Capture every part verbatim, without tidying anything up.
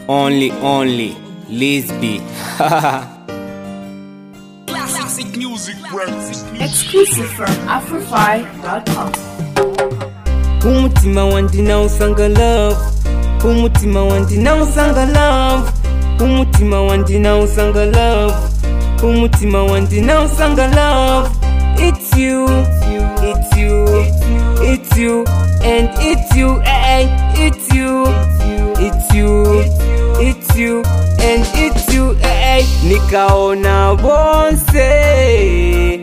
Only, only, Lisby. Classic music, Exclusive from Afrofy dot com. Umutima wandi na usanga love. Umutima wandi na usanga love. Umutima wandi na usanga love. Umutima wandi na usanga love. It's you, it's you, it's you, and it's you, eh, it's you, it's you, it's you, and it's you, eh. Nikaona bonse,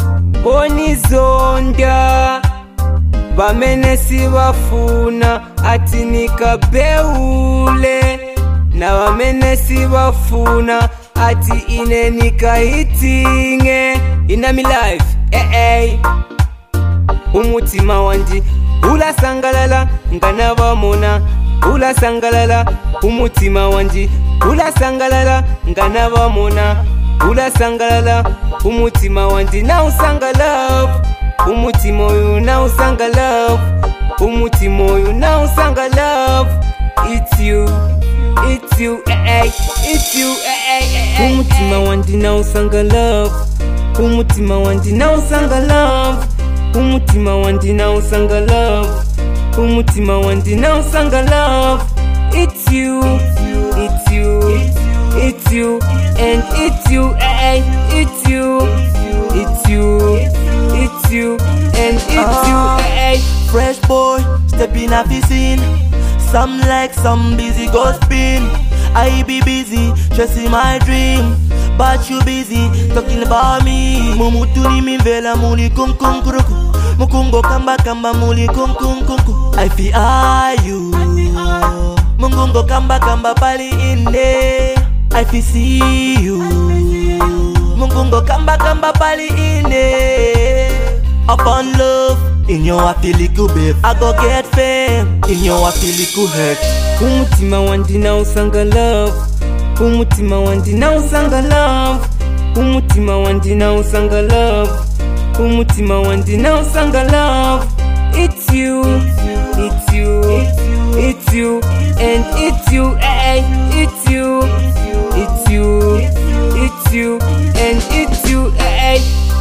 bonizonda, bamene sibafuna, ati nikabeule, na bamene sibafuna, ati ine nikahitinge, ina mi life, eh eh. Umutima wandi ula sangalala ngana bamona, ula sangalala. Umutima wandi ula sangalala ngana bamona, ula sangalala. Umutima wandi na usanga love. Umutima uyu na usanga love. Umutima uyu na usanga love. It's you, it's you, eh eh, it's you, eh eh, eh eh. Umutima wandi na usanga love. Umutima wandi na usanga love. Umutima wandi na usanga love. Umutima wandi na usanga love. It's you, it's you, it's you, and it's you, eh, it's you, it's you, it's you, and it's you, eh. Fresh boy, step in a scene. Some like some busy go spin. I be busy, chasing my dream, but you busy talking about me. Mumutuni mivela muli kum kum kuruku. Mukungo kamba kamba muli kum kum kum. I feel are you. Mungungo kamba kamba pali inde. I feel see you. Mungungo kamba kamba pali inde. Upon love, in your apiliku babe, I go get fame. In your apiliku hurt. Umutima wandi na usanga love. Umutima wandi na usanga love. Umutima wandi na usanga love. Umutima wandi na usanga love. It's you, it's you, it's you, and it's you, eh, it's you, it's you, it's you, and it's you, eh.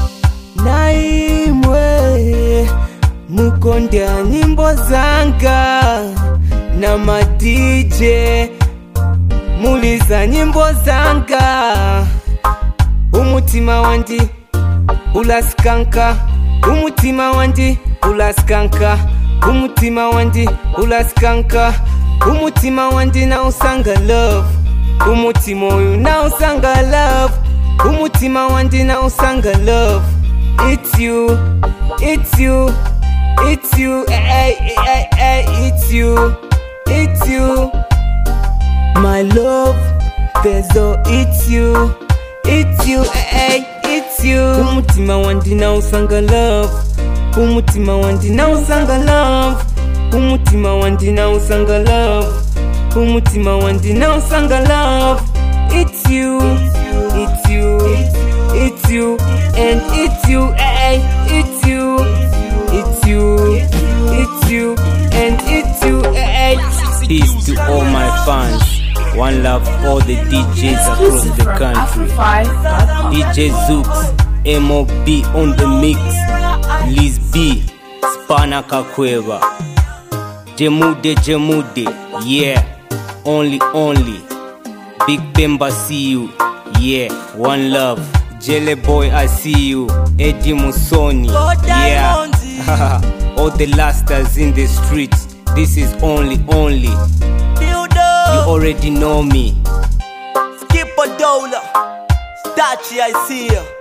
Naimwe mukonda nyimbo zanga na ma D J muliza nyimbo zanga. Umutima wandi ulaskanka. Umutima wandi ulaskanka. Umutima wandi ulaskanka. Umutima wandi na usanga love. Umutima uyu na usanga love. Umutima wandi na usanga love. It's you, it's you, it's you, eh, eh, eh, eh, it's you, it's you, my love, Pezo, it's you, it's you, eh, it's you. Umutima wandi na usanga love. Umutima wandi na usanga love. Umutima wandi na usanga love. Umutima wandi na usanga love. It's you, it's you, it's you, and it's you, eh, it's you, it's you, it's you, and it's you, eh. Peace to all my fans. One love all the D Js across the country. D J Zooks, M O B on the mix, Liz B, Spana Kakweva, Jemude Jemude, yeah, only only, Big Pemba see you, yeah, one love, Jelly Boy I see you, Eddie Musoni, yeah, all the lasters in the streets, this is only only, you already know me. Skip a dollar, Stachi I see you.